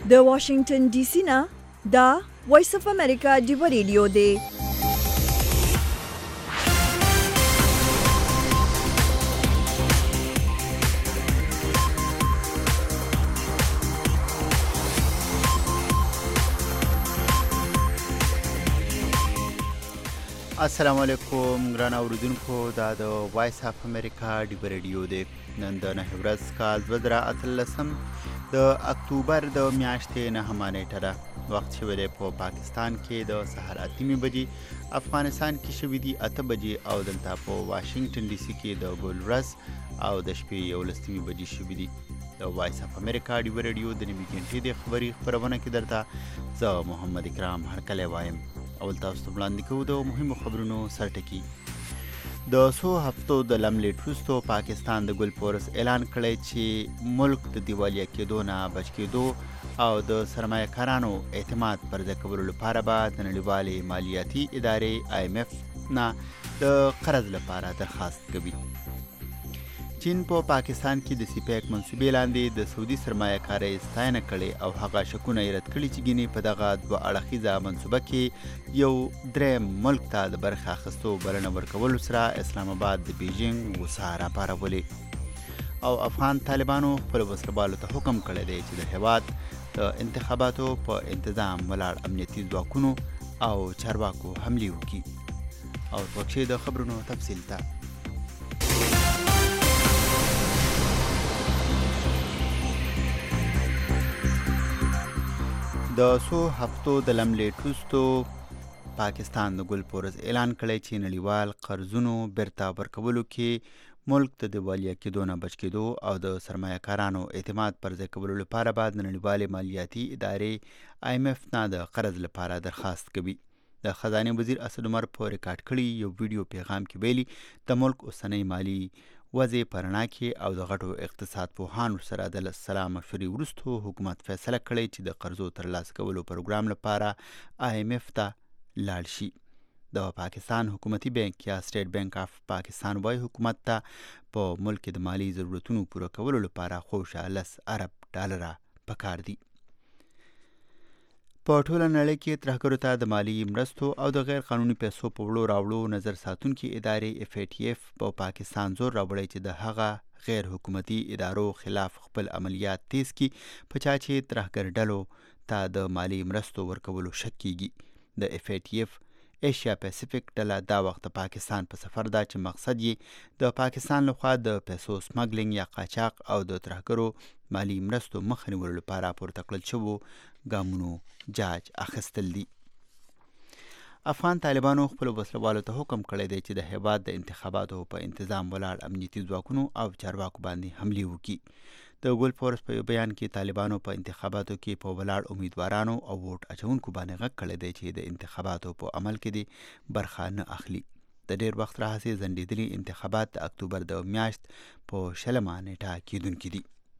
د واشنگټن ډي سي نه دا وایس اف امریکا ډیو ریډیو دی. السلام علیکم ګران اوریدونکو، دا د وایس اف امریکا ډیو ریډیو دی. نن د 9 ورځ کال 2013 د اکتوبر د میاشتې 9 نیټه ده. وخت شوی دی په پاکستان کې د سهار 8 بجې، افغانستان کې شوی دی 8 بجې او دلته په واشنگټن ډي سي کې د ګل ورځ او د شپې 11 بجې شوی دی. د وایس اف امریکا ډیو ریډیو د نوي ګنټې د خبري خبرونه کې درته زه محمد اکرام هرکلی وایم. اول تاسو ته وړاندې کوو د مهمو خبرونو سرټکي. د څو هفتو د لملیټ وروسته پاکستان د ګل پورس اعلان کړی چې ملک د دیوالیا کېدو نه بچ کېدو او د سرمایه کارانو اعتماد پر ځای کولو لپاره به د نړیوالې مالیاتي ادارې IMF نه د قرض لپاره درخواست کوي. چین په پاکستان کې د سیپیک منصوبې لاندې د سعودي سرمایه کارۍ ستاینه کړې او هغه شکونه یې رد کړي چې ګینې په دغه دوه اړخیزه منصوبه کې یو دریم ملک ته د برخې اخیستو بلنه ورکولو سره اسلام آباد د بیجینګ غوسه راپارولې او افغان طالبانو خپل وسلوالو ته حکم کړی دی چې د هیواد د انتخاباتو په انتظام ولاړ امنیتي ځواکونو او چارواکو حملې وکړي. او وکشي د خبرونو تفصیل ته د څو هفتو د لملیټ وروسته پاکستان د ګل پورس اعلان کړی چې نړیوال قرضونو بیرته ورکولو کې ملک د دیوالیا کېدو نه بچ کېدو او د سرمایه کارانو اعتماد پر ځای کولو لپاره به د نړیوالې مالیاتي ادارې IMF نه د قرض لپاره درخواست کوي. د خزانې وزیر اسد عمر په ریکارډ کړي یو ویډیو پیغام کې ویلي د ملک اوسنۍ مالي وضع په رڼا کې او د غټو اقتصاد پوهانو سره د سلا مشورې وروسته حکومت فیصله کړې چې د قرضو ترلاسه کولو پروګرام لپاره IMF ته لاړ شي. د پاکستان حکومتي بانک یا سټیټ بانک اف پاکستان وايي حکومت ته په ملک د مالی ضرورتونو پوره کولو لپاره خوشا 10 ارب ډالره پکار دي. په ټوله نړۍ کې ترهګرو ته د مالی مرستو او د غیر قانوني پیسو په وړو راوړو نظر ساتونکي ادارې FATF په پاکستان زور راوړی چې د هغه غیر حکومتي ادارو خلاف خپل عملیات تیز کړي په چا چې ترهګر ډلو ته د مالی مرستو ورکولو شک کیږي. د FATF ایشیا پیسفیک ډله دا وخت د پاکستان په سفر ده چې مقصد یې د پاکستان لخوا د پیسو سمګلینګ یا قاچاق او د ترهګرو مالی مرستو مخه نیولو لپاره پورته کړل شوو ګامونو جاج اخیستل دي. افغان طالبانو خپل وسلوالو ته حکم کړی دی چې د هیواد د انتخاباتو په انتظام ولاړ امنیتي ځواکونو او چارواکو باندې حملې وکړي. د ګل پورس په بیان کې طالبانو په انتخاباتو کې په ولاړ امیدوارانو او ووټ اچونکو باندې غږ کړی دی چې د انتخاباتو په عمل کې دې برخه نه اخلي. د ډیر وخت راهیسې ځنډېدلي انتخابات د اکتوبر د میاشت په 20 نیټه کېدونکي دي.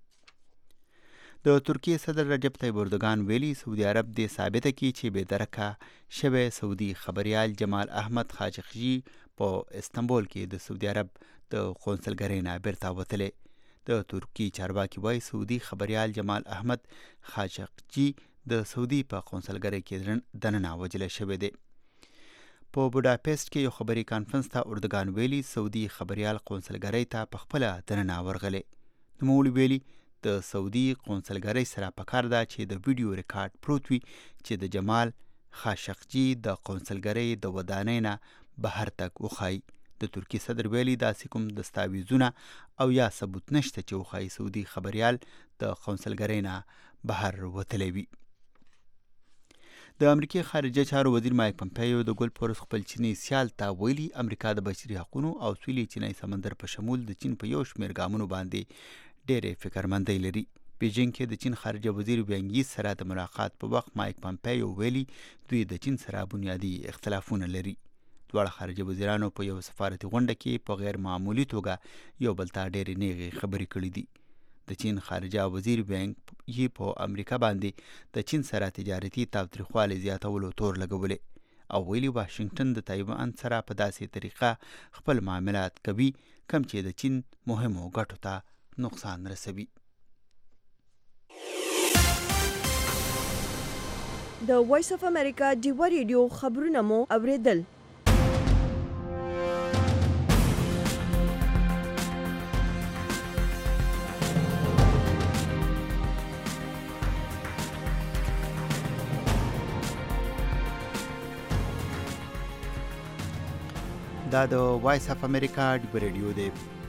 د ترکیې صدر رجب طیب اردوغان ویلي سعودي عرب دې ثابته کړي چې بې درکه شوی سعودي خبریال جمال احمد خاشقجي په استنبول کې د سعودي عرب د قونسلګرۍ نه بیرته وتلی. د ترکي چارواکي وایي سعودي خبریال جمال احمد خاشقجي د سعودي په قونسلګرۍ کې دننه وجلی شوی دی. په بوډاپیسټ کې یو خبري کانفرنس ته اردوغان ویلي سعودي خبریال قونسلګرۍ ته په خپله دننه ورغلی. نوموړي ویلي د سعودي قونسلګرۍ سره پکار ده چې د ویډیو ریکارډ پروت وي چې د جمال خاشقجي د قونسلګرۍ د ودانۍ نه بهر تګ وښایي. د ترکي صدر ویلي داسې کوم دستاویزونه او یا ثبوت نشته چې وښایي سعودي خبریال د قونسلګرۍ نه بهر وتلی وي. د امریکې خارجه چارو وزیر مایک پمپیو د ګل پورس خپل چینی سیال ته ویلي امریکا د بشري حقونو او سویلي چینی سمندر په شمول د چین په یو شمېر ګامونو باندې ډېرې فکرمندۍ لري. بیجینګ کې د چین خارجه وزیر ویانګیز سره د ملاقات په وخت مایک پمپیو ویلي دوی د چین سره بنیادي اختلافونه لري. دواړه خارجه وزیرانو په یو سفارتي غونډه کې په غیر معمولي توګه یو بل ته ډېرې نیغې خبرې کړې دي. د چین خارجه وزیر ویانګ یې په امریکا باندې د چین سره تجارتي تاوتریخوالي زیاتولو تور لګولی او ویلي واشنګټن د تایوان سره په داسې طریقه خپل معاملات کوي کوم چې د چین مهمو ګټو ته نقصان رسوي. د وایس اف امریکا ډیوا ریډیو خبرونه مو اوریدل. دا د وایس اف امریکا ډیوا ریډیو دی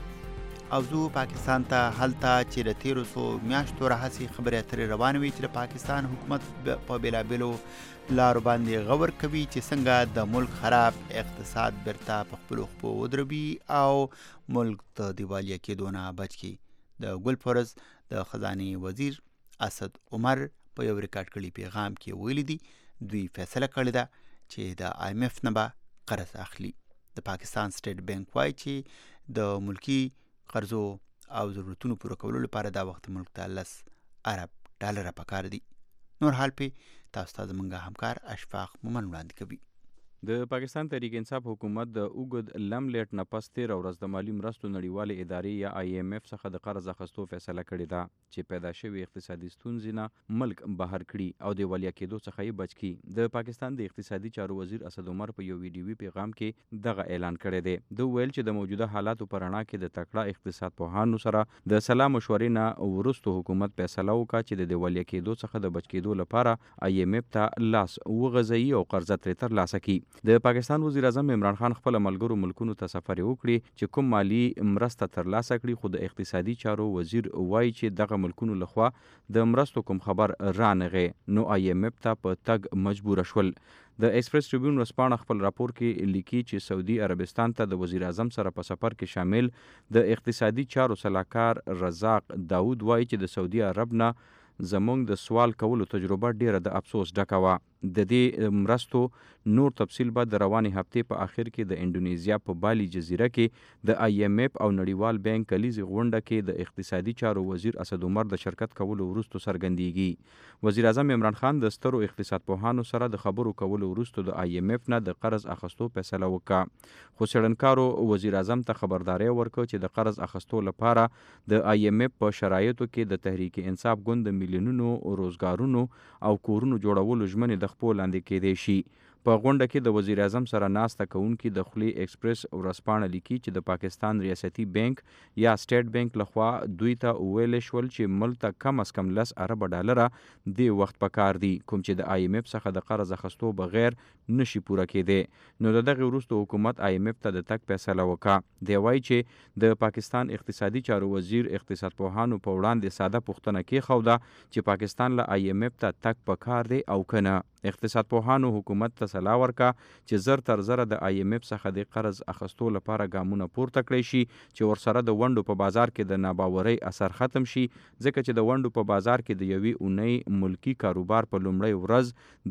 او زه پاکستان ته هلته چې د 1300 میاشتو راهیسې خبرې اترې روانې وي چې د پاکستان حکومت په بېلابېلو لارو باندې غور کوي چې څنګه د ملک خراب اقتصاد بیرته په خپلو خپو ودروي او ملک د دیوالیا کېدو نه بچ کړي. د ګلفرز د خزانې وزیر اسد عمر په یو ریکارډ کړي پیغام کې ویلي دي دوی فیصله کړې ده چې د IMF نه به قرض اخلي. د پاکستان سټیټ بانک وایي چې د ملکی قرضو او ضرورتونو پوره کولو لپاره دا وخت ملک ته 10 ارب ډالر پکار دي. نور حال په تاسو ته زمونږ همکار اشفاق مومن وړاندې کوي. د پاکستان تحریک انصاف حکومت د اوږد لملیټ نه پس 13 ورځ د مالی مرستو نړیوالې ادارې یا IMF څخه د قرض اخیستو فیصله کړې ده چې پیدا شوي اقتصادي ستونزې نه ملک بهر کړي او د دیوالیا کېدو څخه یې بچ کړي. د پاکستان د اقتصادي چارو وزیر اسد عمر په یو ویډیوي پیغام کې دغه اعلان کړی دی. د ویل چې د موجوده حالاتو په رڼا کې د تکړه اقتصاد پوهانو سره د سلا مشورې نه وروسته حکومت فیصله وکړه چې د دیوالیا کېدو څخه د بچ کېدو لپاره IMF ته لاس وغځوي او قرضه ترې ترلاسه کړي. د پاکستان وزیر اعظم عمران خان خپل ملګرو ملکونو ته سفر وکړي چې کوم مالی مرسته ترلاسه کړي، خو د اقتصادي چارو وزیر وایي چې دغه ملکونو لخوا د مرستو کوم خبر رانغی نو IMF ته په تګ مجبور شول. د ایکسپریس ټریبیون ورځپاڼه خپل راپور کې لیکي چې سعودي عربستان ته د وزیر اعظم سره په سفر کې شامل د اقتصادي چارو صلاحکار رزاق داود وایي چې د سعودي عرب نه زمونږ د سوال کولو تجربه ډیره د افسوس ډکه وه. د دې مرستو نور تفصیل به د روانې هفتې په آخر کې د انډونیزیا په بالی جزیره کې د IMF او نړیوال بانک کلیزي غونډه کې د اقتصادي چارو وزیر اسد عمر د شرکت کولو وروسته څرګندېږي. وزیر اعظم عمران خان د سترو اقتصاد پوهانو سره د خبرو کولو وروسته د IMF نه د قرض اخیستو فیصله وکړه، خو څېړنکارو وزیر اعظم ته خبرداری ورکړه چې د قرض اخیستو لپاره د IMF په شرایطو کې د تحریک انصاف ګوند د میلیونونو روزګارونو او کورونو جوړولو ژمنې د خپل لاندې کېدای شي. په غونډه کې د وزیر اعظم سره ناسته کوونکي د خولي ایکسپریس ورځپاڼه لیکي چې د پاکستان ریاستي بانک یا سټیټ بانک لخوا دوی ته ویل شول چې ملک ته کم از کم 10 ارب ډالر د وخت پکار دي کوم چې د IMF څخه د قرض اخیستو بغیر نشي پوره کېدی. نو دغه وروسته حکومت IMF ته د تک فیصله وکړه. دی وایي چې د پاکستان اقتصادي چارو وزیر اقتصاد پوهانو په وړاندې ساده پوښتنه کېښوده چې پاکستان له IMF ته تک پکار دی او کنه. اقتصاد پوهانو حکومت ته صلاح ورکړه چې زر تر زره د IMF څخه د قرض اخیستو لپاره ګامونه پورته کړی شي چې ورسره د ونډو په بازار کې د ناباورۍ اثر ختم شي، ځکه چې د ونډو په بازار کې د یوې اونۍ ملکی کاروبار په لومړۍ ورځ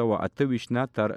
1428 نه تر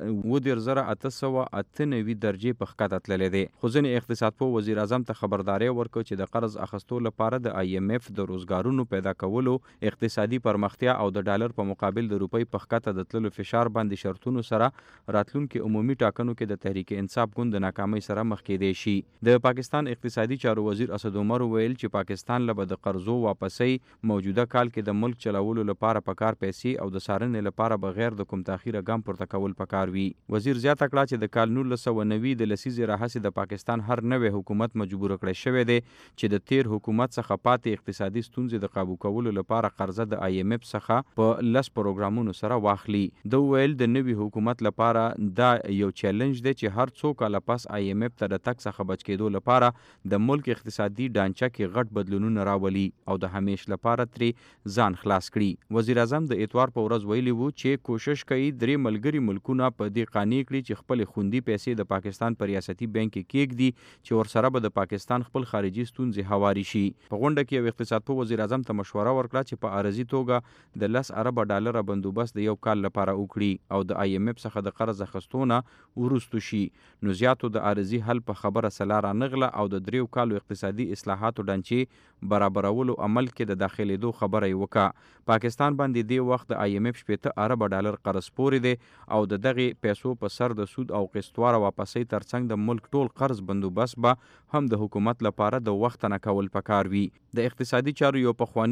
12898 درجې په ښکته تللی دی. خو ځینې اقتصاد پوه وزیر اعظم ته خبرداری ورکړ چې د قرض اخیستو لپاره د IMF د روزګارونو پیدا کولو، اقتصادي پرمختیا او د ډالر په مقابل د روپۍ په ښکته د تللو فشار باندې شرطونو سره راتلونکي عمومي ټاکنو کې د تحریک انصاف ګوند د ناکامۍ سره مخ کېدی شي. د پاکستان اقتصادي چارو وزیر اسد عمر ویل چې پاکستان له د قرضو واپسۍ موجوده کال کې د ملک چلولو لپاره پکار پیسې او د څارنې لپاره بغیر د کوم تاخیره ګام پورته کول پکار وي. وزیر زیاته کړه چې د کال 1990 د لسیزې راهیسې د پاکستان هر نوی حکومت مجبور کړی شوی دی چې د تیر حکومت څخه پاتې اقتصادي ستونزې د قابو کولو لپاره قرضه د IMF څخه په 10 پروګرامونو سره واخلي. د ویل د نوي حکومت لپاره دا یو چیلنج دی چې هر څو کاله پس IMF ته د تک څخه بچ کېدو لپاره د ملک اقتصادي ډانچه کې غټ بدلونونه راولي او د همیش لپاره ترې ځان خلاص کړي. وزیر اعظم د اتوار په ورځ ویلي وو چې کوشش کوي درې ملګري ملکونه په دې قانع کړي چې خپل خوندي پیسې د پاکستان په ریاستي بانک کې کېږدي چې ورسره به د پاکستان خپل خارجي ستونزې هواري شي. په غونډه کې یو اقتصاد پوه وزیر اعظم ته مشوره ورکړه چې په عارضي توګه د 10 ارب ډالر بندوبست د یو کال لپاره وکړي او د IMF څخه د قرض اخیستونه ورستو شي. نو زیاتو د عارضي حل په خبره سلا رانغله او د 3 کالو اقتصادي اصلاحاتو ډانچې برابرولو عمل کې د داخليدو خبره یې وکړه. پاکستان باندې دی وخت د IMF 70 ارب ډالر قرض پورې دی او د دغه پیسو په سر د سود او قسطواره واپسۍ ترڅنګ د ملک ټول قرض بندوبست به هم د حکومت لپاره د وخت نه کول پکار وي. د اقتصادي چارو یو پخوانی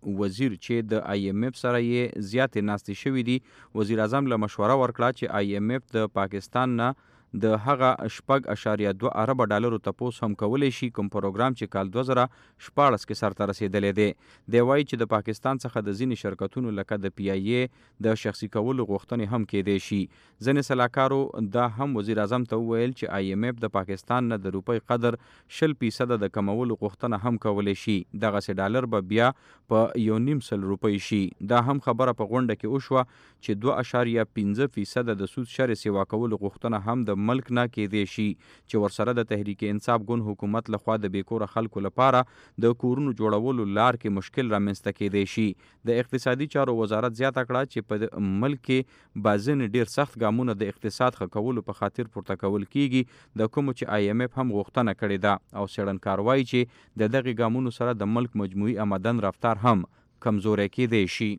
وزیر چې د IMF سره یې زیاتې ناستې شوې دي وزیر اعظم له مشوره ورکړه چې IMF د پاکستان نه د هغه 6.2 ارب ډالرو تپوس هم کولی شي کوم پروګرام چې کال 2014 کې سرته رسیدلی دی. دی وایي چې د پاکستان څخه د ځینې شرکتونو لکه د PIA د شخصي کولو غوښتنې هم کېدی شي. ځینې سلاکارو دا هم وزیر اعظم ته وویل چې IMF د پاکستان نه د روپۍ قدر 20% د کمولو غوښتنه هم کولی شي. دغسې ډالر به بیا په 1.5 روپۍ شي. دا هم خبره په غونډه کې وشوه چې 2.15% د سود شرې سیوا کولو غوښتنه هم د ملک نه کېدی شي چې ورسره د تحریک انصاف ګوند حکومت لخوا د بیکوره خلکو لپاره د کورونو جوړولو لار کې مشکل رامنځته کېدی شي. د اقتصادي چارو وزارت زیاته کړه چې په ملک کې بعضې ډیر سخت ګامونه د اقتصاد ښه کولو په خاطر پورته کول کیږي د کومو چې IMF هم غوښتنه کړې ده او څېړنکار وایي چې د دغې ګامونو سره د ملک مجموعي آمدن رفتار هم کمزوری کېدی شي.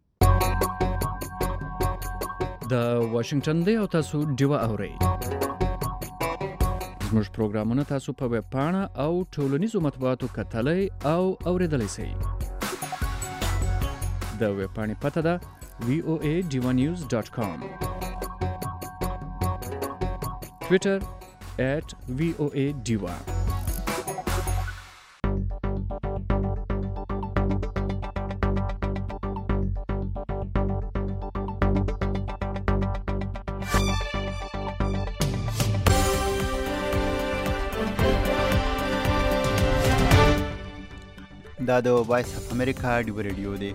د واشنگټن دی او تاسو ډیوه اورئ. زموږ پروګرامونه تاسو په ویب پاڼه او ټولنیزو مطبوعاتو کتلی او اوریدلی شئ. د ویب پاڼې پته ده voadivanews.com. ټویټر @voadiva. دا د وایس اف امریکا ډیو ریډیو دی.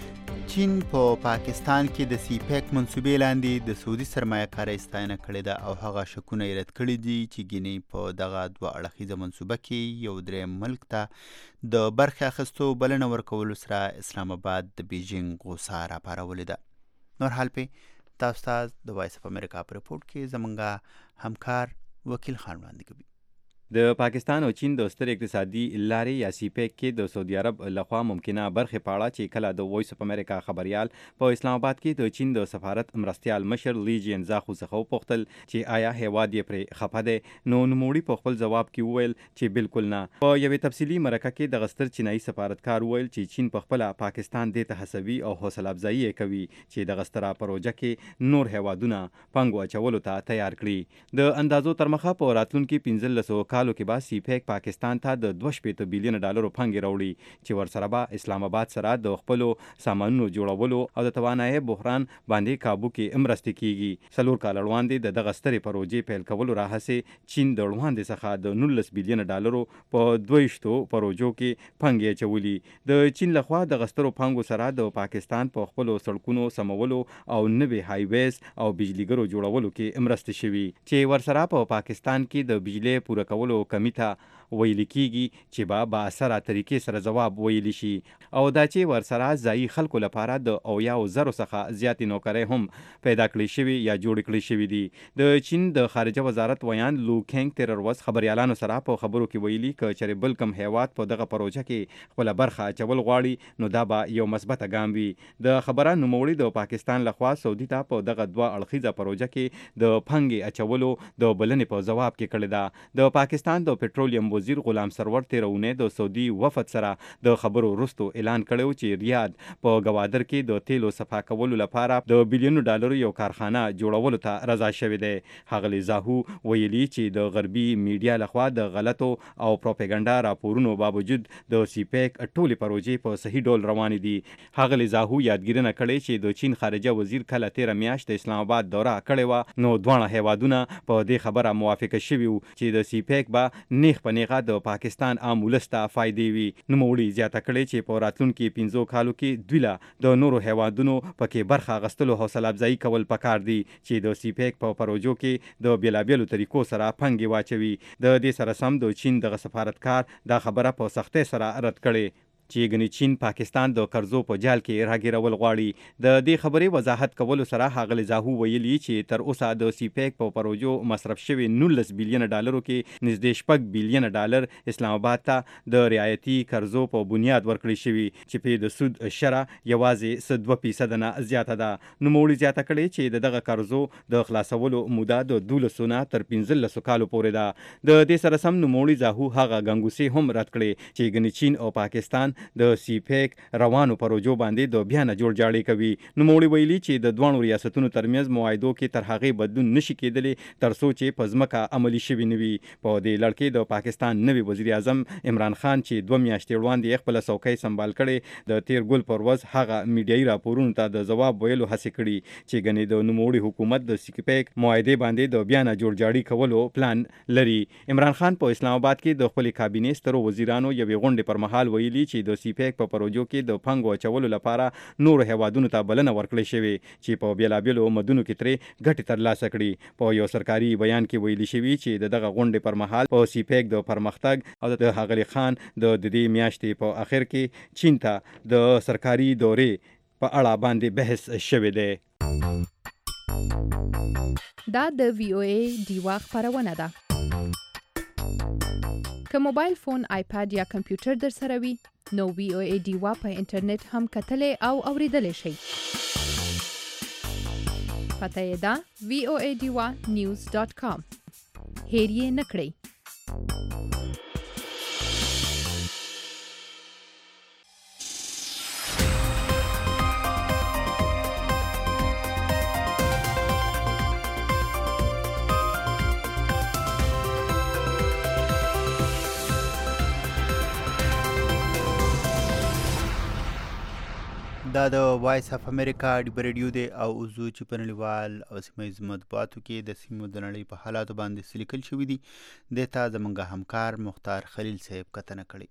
چین په پاکستان کې د CPEC منصوبې لاندې د سعودي سرمایه‌کارۍ ستاینه کړې ده او هغه شکونه یې رد کړي دي چې ګینې په دغه 2 اړخیزه منصوبه کې یو دریم ملک ته د برخې اخیستو بلنه ورکولو سره اسلام آباد د بیجینګ غوسه راپارولې ده. نور حال په تاسو ته د وایس اف امریکا په رپورټ کې زمونږ همکار وکیل خان وړاندې کوي. د پاکستان او چین د ستر اقتصادي لارې یا CPEC کې د سعودي عرب لخوا ممکنه برخې په اړه چې کله د وایس اف امریکا خبريال په اسلام آباد کې د چین د سفارت مرستیال مشر لی جینزاخو څخه وپوښتل چې آیا هیواد یې پرې خفه دی، نو نوموړي په خپل ځواب کې وویل چې بالکل نه. په یوې تفصیلي مرکه کې د غستر چینایي سفارتکار وویل چې چین په خپل پاکستان دې ته هڅوي او حوصله افزایی کوي چې د غستر پروژه کې نور هیوادونه پنګو اچولو ته تیار کړي. د اندازو تر مخه په راتلونکي 15 کالو کې به CPEC پاکستان ته د 2.5 بلین ډالرو پانګې راوړي چې ورسره به اسلام آباد سره د خپلو سامانونو جوړولو او د توانایي بحران باندې کابو کې مرستې کیږي. 4 کال وړاندې د دغه سترې پروژې پیل کولو راهسې چین د وړاندې څخه د 19 بلین ډالرو په 2 پروژو کې پانګې اچولي. د چین لخوا د غسترو پانګو سره د پاکستان په خپلو سړکونو سمولو او نوې هایویز او بجلیګرو جوړولو کې مرستې شوي چې ورسره په پاکستان کې د بجلی پوره کولو کمی ته ویل کیږي چې با اثره طریقې سره جواب ویل شي او دا چې ورسره ځای خلکو لپاره د 100,000 څخه زیاتې نوکرۍ هم پیدا کړې شوي یا جوړ کړې شوي دي. د چین د خارجه وزارت ویان لو کینګ تیر ورځ خبريالانو سره په خبرو کې ویلي چې چېرې بل کم هیواد په دغه پروژه کې خپل برخه اچول غواړي نو دا به یو مثبت ګام وي. د خبره نوموړي د پاکستان لخوا سعودي ته په دغه 2 اړخیزه پروژه کې د پنګې اچولو د بلنې په جواب کې کړی ده. د پاکستان د پټرولیم وزیر غلام سرور تیرونه د سعودي وفد سره د خبرو وروسته اعلان کړو چې ریاض په گوادر کې د تیلو صفا کولو لپاره د بلینو ډالرو یو کارخانه جوړولو ته رضا شوی دی. هغلی زاهو ویلي چې د غربي میډیا لخوا د غلطو او پروپاګاندا راپورونو باوجود د CPEC ټولې پروژې په صحیح ډول روان دي. هغلی زاهو یادګیرنه کړې چې د چین خارجه وزیر کله 13 میاشت د اسلام آباد دوره کړې و نو دوه هیوادونه په دې خبره موافقه شوي وو چې د CPEC به نیغ په نیغه د پاکستان عام ولس ته فایدې وي. نوموړي زیاته کړې چې په راتلونکي 15 کالو کې دوی له د نورو هیوادونو پکې برخه اخیستلو حوصله افزایی کول پکار دي چې د CPEC په پروژو کې د بیلابیلو طریقو سره پنګې واچوي. د دې سره سم د چین دغه سفارتکار دا خبره په سختۍ سره رد کړې چې ګنې چین پاکستان د قرضو په جال کې راګیرول غواړي. د دې خبرې وضاحت کولو سره هغلی زاهو ویلي چې تر اوسه د CPEC په پروژو مصرف شوي 19 بلین ډالرو کې نږدې 6 بلین ډالر اسلام آباد ته د رعایتي قرضو په بنیاد ورکړي شوي چې په د سود شرح یوازې 2% نه زیاته ده. نوموړي زیاته کړې چې دغه قرضو د خلاصولو موده د 12 نه تر 15 کالو پورې ده. د دې سره سم نوموړي زاهو هغه ګنګوسې هم رد کړې چې ګنې چین او پاکستان د سیپیک روانو پروژو باندې د بیا نه جوړ جاړی کوي. نوموړي ویلي چې د دوه ریاستونو ترمنځ معاهدو کې تر هغې بدلون نشي کېدلی تر څو چې په ځمکه عملي شوي نه وي. په دې لړ کې د پاکستان نوي وزیر اعظم عمران خان چې 2 میاشتې وړاندې خپل څوکۍ سمبال کړې د تیر ګل پر ورځ هغه میډیایي راپورونو ته د ځواب ویلو هڅې کړي چې ګنې د نوموړي حکومت د سیپیک معاهدې باندې د بیا نه جوړ جاړي کولو پلان لري. عمران خان په اسلام آباد کې د خپل کابینې سترو وزیرانو یوې غونډې پر مهال ویلي چې د سیپیک په پروژو کې د پانګو اچولو لپاره نورو هیوادونو ته بلنه ورکړې شوې چې په بیلابیلو مدونو کې ترې ګټې ترلاسه کړي. په یو سرکاري بیان کې ویلي شوي چې دغه غونډې پر مهال په سیپیک د پرمختګ او د ښاغلي خان د دې میاشتې په اخر کې چین ته د سرکاري دورې په اړه باندې بحث شوی دی. دا د VOA ډیوا خبرونه ده. که موبایل فون، آیپاد یا کمپیوټر در سره وي نو VOA ډیوا په انټرنیټ هم کتلی او اوریدلی شئ. پته یې ده voadiwa.news.com. هیر یې نه کړئ. دا د وایس اف امریکا ډیبه ریډیو دی او اوزو چې په نړیوال او سیمهییز مطبوعاتو کې د سیمو د نړۍ په حالاتو باندې څه لیکل شوي دي دې ته زموږ همکار مختار خلیل صاحب کتنه کړې.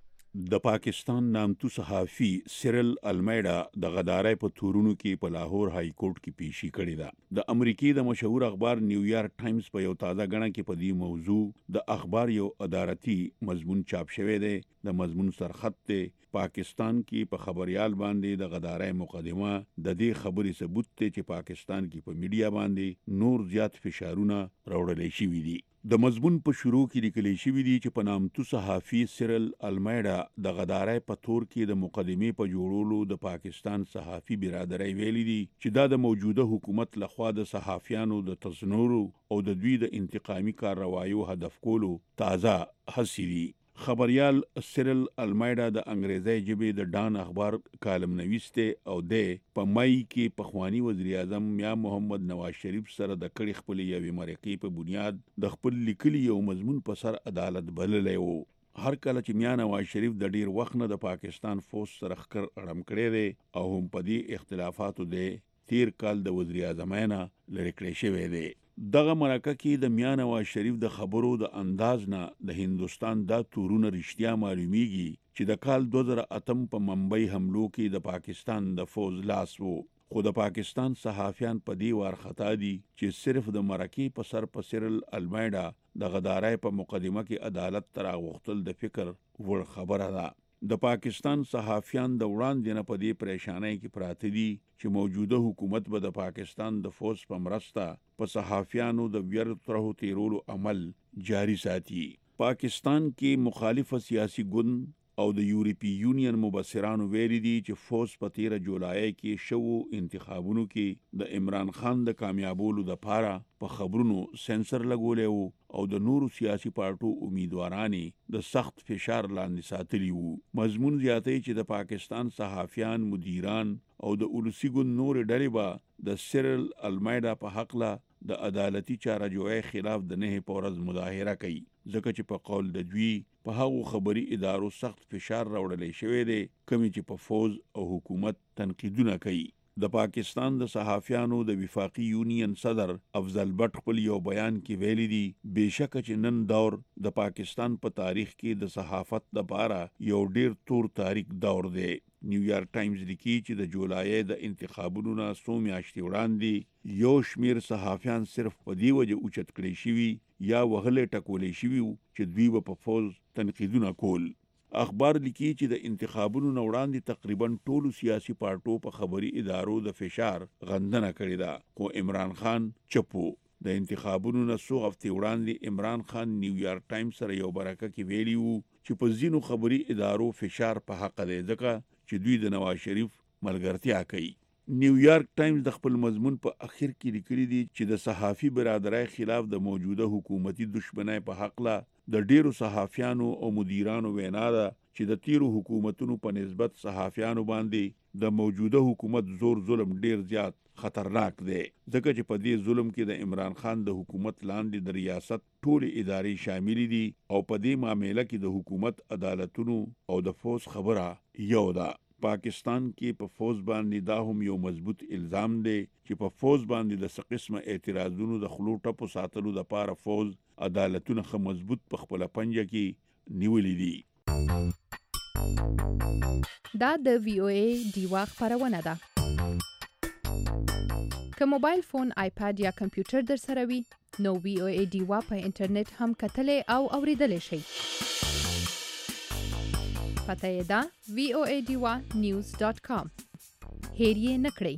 د پاکستان نامتو صحافي سیرل المیډا د غدارۍ په تورونو کې په لاهور های کورټ کې پیشي کړې ده. د امریکای د مشهور اخبار نیویارک ټایمز په یو تازه غڼه کې په دې موضوع د اخبار یو ادارتي مضمون چاپ شوی دی. د مضمون سرخط دی پاکستان کې په خبريال باندې د غدارۍ مقدمه د دې خبرې ثبوت دی چې پاکستان کې په میډیا باندې نور زیات فشارونه راوړل شوي دي. د مضمون په شروع کې لیکل شوی دی چې په نامتو صحافي سیرل المیډا د غدارۍ په تور کې د مقدمې په جوړولو د پاکستان صحافي برادرۍ ویلي دي چې دا د موجوده حکومت لخوا د صحافیانو د تزنورو او د دوی د انتقامي کارروایو هدف کولو تازه هڅې دي. خبريال سیرل المیډا د انګریزي ژبې د ډان اخبار کالم نویس دی او د په مای کې پخوانی وزیر اعظم میا محمد نواز شریف سره د کړي خپل یوې مرکې په بنیاد د خپل لیکلي یو مضمون په سر عدالت بللی وو. هر کله چې میا نواز شریف د ډیر وخت نه د پاکستان فوج سره خکر اړم کړی دی او هم په دې اختلافاتو دی تیر کال د وزیر اعظمانه لری کړی شوی دی. دغه مرکه کې د میا نواز شریف د خبرو د انداز نه د هندستان دا تورونه رښتیا معلومیږي چې د کال 2008 په ممبئی حملو کې د پاکستان د فوج لاس وو. خو د پاکستان صحافیان په دې وارخطا دي چې صرف د مرکې په سر په سیرل المیډا د غدارۍ په مقدمه کې عدالت تر غوښتل د فکر وړ خبره ده. د پاکستان صحافیان د وړاندې نه په دې پریشانۍ کې پراته دي چې موجوده حکومت به د پاکستان د فوج په مرسته په صحافیانو د ویر ترهو تیرولو عمل جاری ساتي. پاکستان کې مخالف سیاسي ګوند او د یورپی یونین مبصرانو ویلي دي چې فوج په 13 جولای کې شوو انتخابونو کې د عمران خان د کامیابولو لپاره په خبرونو سنسر لګولې وو او د نورو سیاسي پارټو امیدوارانې د سخت فشار لاندې ساتلی وو. مضمون زیاتوي چې د پاکستان صحافیان، مدیران او د اولسي ګوند نور ډلې به د سیرل المیډا په حق له د عدالتي چارهجوۍ خلاف د نه په ورځ مظاهره کوي ځکه چې په قول د دوی په هغو خبري ادارو سخت فشار راوړل شوی دی کومې چې په فوج او حکومت تنقیدونه کوي. د پاکستان د صحافیانو د وفاقي یونین صدر افضل بټ خپل یو بیان کې ویلي دي بهشکه چې نن دور د پاکستان په تاریخ کې د صحافت لپاره یو ډیر تور تاریخ دور دی. نیویارک ټایمز لیکي چې د جولای د انتخابونو نه څو میاشتې وړاندې یو شمیر صحافیان صرف په دې وجه اوچت کړي شوي یا وهلې ټکولې شوي چې دوی په فوج تنقیدونه کول. اخبار لیکي چې د انتخابونو نه وړاندې تقریبا ټولو سیاسي پارټو په خبري ادارو د فشار غندنه کړې ده خو عمران خان چپو. د انتخابونو نه څو هفتې وړاندې عمران خان نیویارک ټایمز سره یو برکه کې ویلي وو چې په ځینو خبري ادارو فشار په حق دی ځکه چې دوی د نواز شریف ملګرتیا کوي. نیویارک ټایمز د خپل مضمون په اخر کې لیکلي دي چې د صحافي برادرۍ خلاف د موجوده حکومتي دشمنۍ په حق له د ډیرو صحافیانو او مدیرانو وینا ده چې د تیرو حکومتونو په نسبت صحافیانو باندې د موجوده حکومت زور ظلم ډیر زیات خطرناک دی، ځکه چې په دې ظلم کې د عمران خان د حکومت لاندې د ریاست ټولې ادارې شامل دي او په دې معاملې کې د حکومت عدالتونو او د فوز خبره یو ده. پاکستان کې په فوز باندې دا هم یو مضبوط الزام دی چې په فوز باندې د څه قسمه اعتراضونو د خلو ټپو ساتلو د پاره فوز عدالتونه خو مضبوط په خپل پنجه کې نیولې دي. دا د VOA ډیوا خبرونه ده. که موبایل فون، آیپاد یا کمپیوټر در سره وي نو VOA ډیوا په انټرنیټ هم کتلی او اوریدلی شئ. پته یې ده voadiwa.news.com. هیر یې نه کړئ.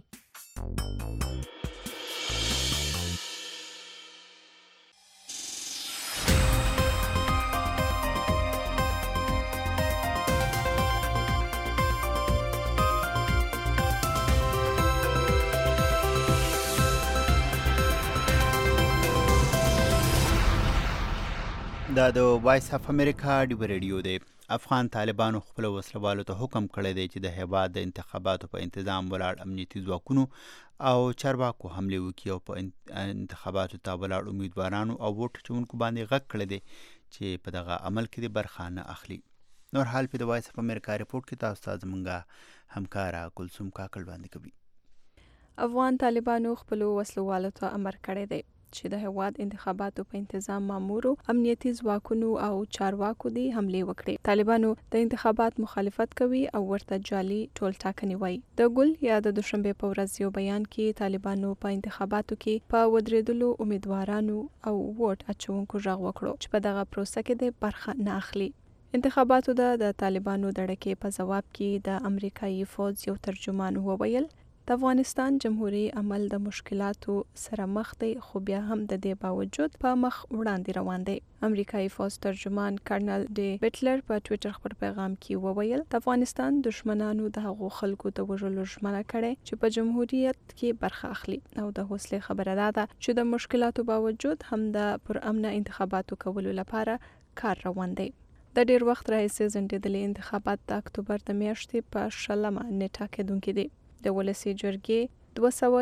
دا د وایس اف امریکا ډیو ریډیو دی. افغان طالبانو خپل وسلوالو ته حکم کړی دی چې د هیواد د انتخاباتو په انتظام ولاړ امنیتي ځواکونو او چارواکو حمله وکړي او په انتخاباتو ته ولاړ امیدوارانو او ووټ اچوونکو باندې غږ کړی دی چې په دغه عمل کې برخه نه اخلي. نور حال په د وایس اف امریکا ریپورت کې تاسو ته زموږ همکاره کلثوم کاکل باندې کوي. افغان طالبانو خپل وسلوالو ته امر کړی دی چې د هواد انتخاباتو په انتظام مامورو امنیتي ځواکونو او چارواکو دی حمله وکړي. طالبانو د انتخابات مخالفت کوي او ورته جعلي ټولټاکنې وایي. د ګل یا د دوشنبه په ورځ یو بیان کې طالبانو په انتخاباتو کې په ودرېدلو امیدوارانو او ووټ اچونکو غږ وکړو چې په دغه پروسه کې د برخه نه اخلي. انتخاباتو د طالبانو دړکې په جواب کې د امریکایي فوج یو ترجمان وویل د افغانستان جمهوریت عمل د مشکلاتو سره مخ دی، خو بیا هم د دې باوجود په مخ وړاندې روان دی. امریکایي فوج ترجمان کرنل ډي بیټلر په ټوئیټر خبر پیغام کې وویل د افغانستان دشمنانو د هغو خلکو د وژلو ژمنه کړې چې په جمهوریت کې برخه اخلي او د حوصله خبره ده چې د مشکلاتو باوجود هم د پرامن انتخاباتو کولو لپاره کار روان دی. د ډیر وخت راهیسې ځنډېدلي انتخابات د اکتوبر د میاشتې په شلمه نیټه کېدونکي دي. د ولسي جرګې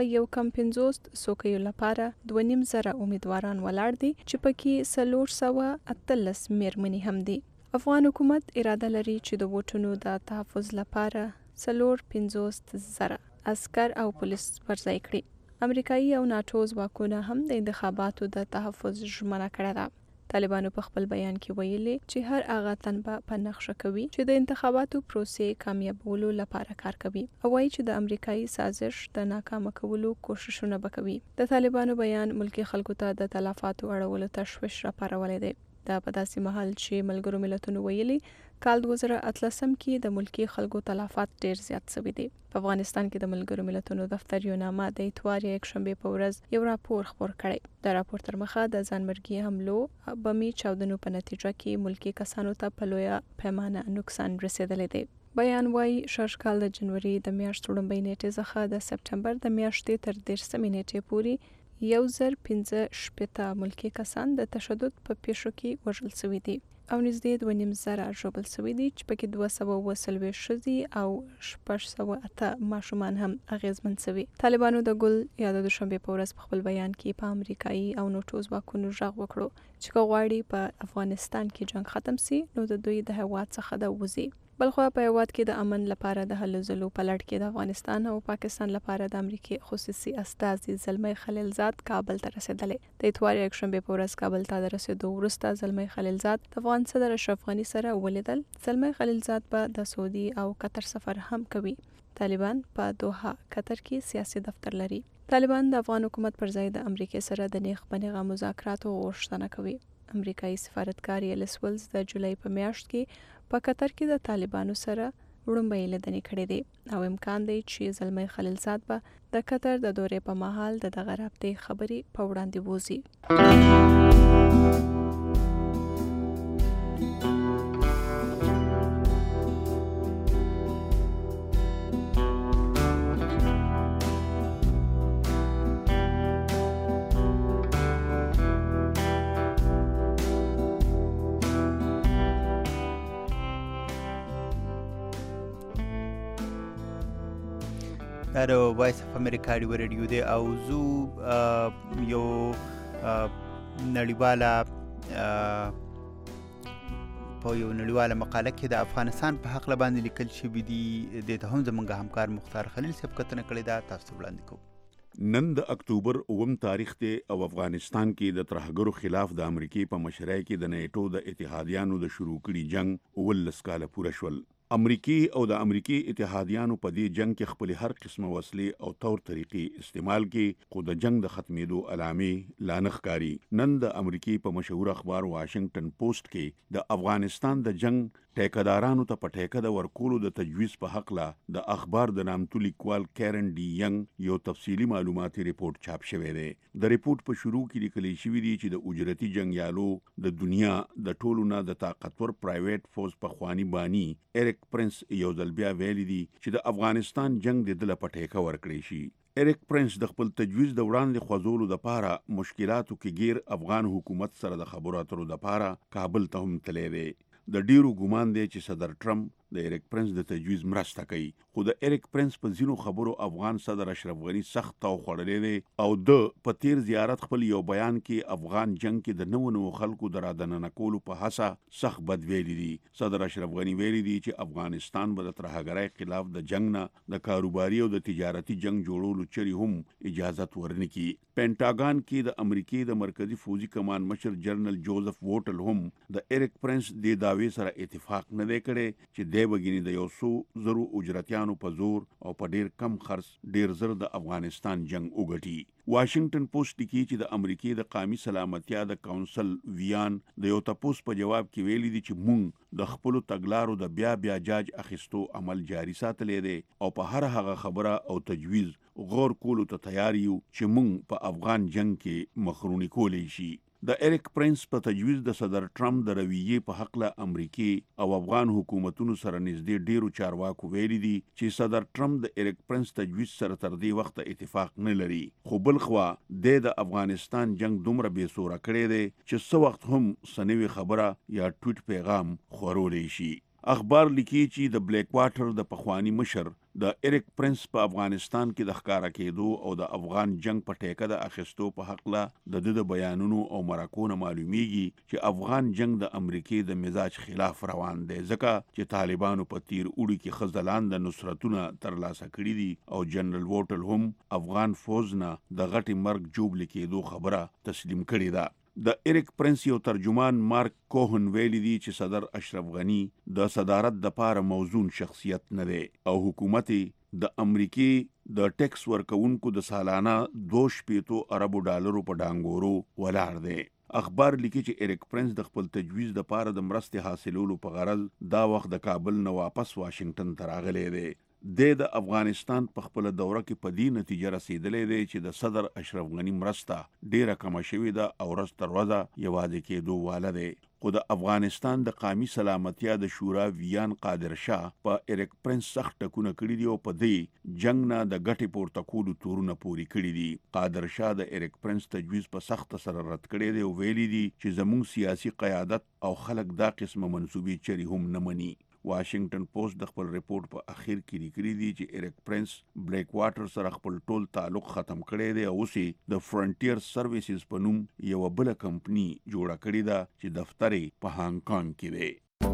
251 څوکیو لپاره 2,500 امیدواران ولاړ دي چې پکې 418 میرمنې هم دي. افغان حکومت اراده لري چې د ووټونو د تحفظ لپاره 450,000 عسكر او پولیس ورځای کړي. امریکایي او ناتو ځواکونه هم د انتخاباتو د تحفظ ژمنه کړې ده. طالبانو په خپل بیان کې ویلي چې هر هغه تن په نقشه کوي چې د انتخاباتو پروسې کامیابولو لپاره کار کوي او وايي چې د امریکایي سازش د ناکام کولو کوششونه وکوي. د طالبانو بیان ملکی خلکو ته د تلفاتو اړولو تشویش راپارولې دی. دا په داسې مهال چې ملګرو ملتونو ویلي کال 2018 کې د ملکی خلکو تلفات ډیر زیات شوي دي. په افغانستان کې د ملګرو ملتونو دفتر یو نامه د اتوار یک شنبه په ورځ یو راپور خبر کړی. دا راپور تر مخه د ځانمرګي حملو بمي چاودنو په نتیجه کې ملکی کسانو ته په لویه پیمانه نقصان رسیدلی دی. بیان وايي شش کال د جنوري د میاشتې لومړۍ نیټې څخه د سپټمبر د میاشتې تر 13 نیټې پورې 1,015 ملکی کسان د تشدد په پیښو کې وژل شوي دي او نږدې 2,500 ژوبل شوي دي چې پکې 240 ښځې او 608 ماشومان هم اغیزمن شوي. طالبانو د ګل یا د دوشنبه په ورځ په خپل بیان کې په امریکایي او ناتو ځواکونو غږ وکړو چې که غواړي په افغانستان کې جنگ ختم شي نو د دوی د هیواد څخه د وځي. بلخو په هیواد کې د امن لپاره د هلو ځلو په لړ کې د افغانستان او پاکستان لپاره د امریکای خصوصي استازي زلمی خلیلزاد کابل ته رسیدلې. د اتوار یک شنبه په ورځ کابل ته رسیدو وروسته زلمی خلیلزاد د افغان صدر اشرف غنی سره ولیدل. زلمی خلیلزاد په د سعودي او قطر سفر هم کوي. طالبان په دوحه قطر کې سیاسي دفتر لري. طالبان د افغان حکومت پر ځای د امریکای سره د نیغ بنغه مذاکراتو غوښتنه کوي. امریکایي سفارتکار ایلیس ولز د جولای په میاشت کې په قطر کې د طالبانو سره وړاندې لیدنې کړې دي او امکان دی چې زلمی خلیلزاد به د قطر د دورې په مهال د دغه رابطې خبرې په وړاندې ووځي. دا وایس اف امریکا ډیو ریډیو دی او زو یو نړیواله په یو نړیواله مقاله کې د افغانستان په حق باندې لیکل شوي دي. د ته هم زمونږ همکار مختار خلیل صاحب کتنه کړې ده، تاسو وړاندې کوو. نن د اکتوبر 9 تاریخ دی او افغانستان کې د ترهګرو خلاف د امریکای په مشرۍ کې د نیټو د اتحادیانو د شروع کړي جنگ 19 کاله پوره شول. امریکای او د امریکای اتحادیانو په دې جنگ کې خپل هر قسمه وسلې او تور طریقې استعمال کې، خو د جنگ د ختمېدو علامې لا نه ښکاري. نن د امریکای په مشهور اخبار واشنگټن پوسټ کې د افغانستان د جنگ ټیکدارانو ته په ټیکه د ورکولو د تجویز په حق لا د اخبار د نامتو لیکوال کیرن ډي ینګ یو تفصیلی معلوماتي ریپورت چاپ شوی دی. د ریپورت په شروع کې لیکل شوی دی چې د اجرتي جنگیالو د دنیا د ټولو نه د طاقتور پرایویټ فوز په خوانی بانی ایرک پرنس یو ځل بیا ویلي دي چې د افغانستان جنگ د دله په ټیکه ورکړی شي. ایرک پرنس د خپل تجویز د وړاندې خوځولو لپاره مشکلاتو کې غیر افغان حکومت سره د خبرو اترو لپاره کابل ته هم تللی دی. د ډیرو ګمان دی چې صدر ټرمپ د ایرک پرنس د تجویز مرسته کوي، خو د ایرک پرنس په ځینو خبرو افغان صدر اشرف غنی سخت تاو خوړلی دی او د په تیر زیارت خپل یو بیان کې افغان جنگ کې د نوو خلکو د رادننه کولو په هڅه سخت بد ویلي دي. صدر اشرف غنی ویلي دي چې افغانستان به د ترهګرۍ خلاف د جنگ نه د کاروباري او د تجارتي جنگ جوړولو چری هم اجازت ورنکړي. پینټاګان کې د امریکای د مرکزی فوجي کمان مشر جنرال جوزف ووټل هم د ایرک پرنس د داوی سره اتفاق نه دی کړی چې دی وګینی د 100,000 اجرتیانو په زور او په ډیر کم خرڅ ډیر زر د افغانستان جنگ وګټي. واشنگټن پوسټ لیکي چې د امریکای د قومي سلامتیا د کونسل ویان د یو تپوس په جواب کې ویلي دي چې مونږ د خپل تګلارو د بیا جاج اخیستو عمل جاری ساتلې دي او په هر هغه خبره او تجویز غور کولو ته تیار یو چې مونږ په افغان جنگ کې مخرونی کولی شي. د ایرک پرنس په تجویز د صدر ټرمپ د رویې په حق له امریکای او افغان حکومتونو سره نږدې ډیرو چارواکو ویلي دي چې صدر ټرمپ د ایرک پرنس تجویز سره تر دې وخت اتفاق نه لري، خو بلخوا د افغانستان جنگ دومره بې سوره کړی دی چې څه وخت هم سنوي خبره یا ټویټ پیغام خورولی شي. اخبار لیکي چې د بلیک واټر د پخوانی مشر د ایرک پرنس په افغانستان کې د ښکارا کېدو او د افغان جنگ په ټیکه د اخیستو په حق له د بیانونو او مرکونو معلومیږي چې افغان جنگ د امریکای د مزاج خلاف روان دی، ځکه چې طالبانو په تیر اوړي کې خزلان د نصرتونه ترلاسه کړي دي او جنرال ووټل هم افغان فوز نه د غټي مرګ جوړ لیکېدو خبره تسلیم کړې ده. د ایرک پرنس یو ترجمان مارک کوهن ویلی دی چې صدر اشرف غنی د صدارت د پاره موزون شخصیت نه دی او حکومت د امریکای د ټیکس ورکونکو د سالانه 2.5 ارب ډالرو په ډانګورو ولاړ دی. اخبار لیکي چې ایرک پرنس د خپل تجویز د پاره د مرستې حاصلولو په غرض دا وخت د کابل نه واپس واشنگټن ته راغلی دی. د افغانستان په خپل دوره کې په دې نتیجه رسیدلې دی چې د صدر اشرف غنی مرسته ډیره کم شوې ده او ورځ تر ورځې یوازې کېدو واله دی. خو د افغانستان د قومي سلامتیا د شورا ویان قادر شاه په ایرک پرنس سخت ټکونه کړي دي او په دې جنگ نه د ګټې پورته کولو تورونه پوري کړي دي. قادر شاه د ایرک پرنس تجویز په سخت سره رد کړي دي او ویلي دي چې زموږ سیاسي قیادت او خلک دا قسمه منسوبي چری هم نه مني. واشنگټن پوسټ د خپل ریپورت په اخر کې لیکلي دي چې ایرک پرنس بلیک واټر سره خپل ټول تعلق ختم کړی دی او اوس د فرنټیر سرویسز په نوم یو بل کمپنی جوړه کړې ده چې دفتر په هانګ کانګ کې دی.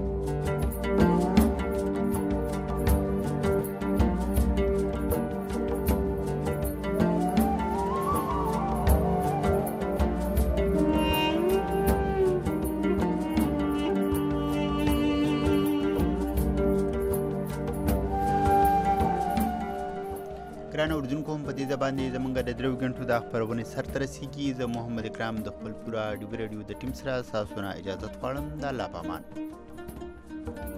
ګرانو اردوونکو هم په دې باندې زمونږ د 3 غنټو د خبرونې سرته رسیږي. زه محمد اکرام د خپل پورا ډیو ریډیو د ټیم سره تاسو نه اجازه غواړم. د الله پامان.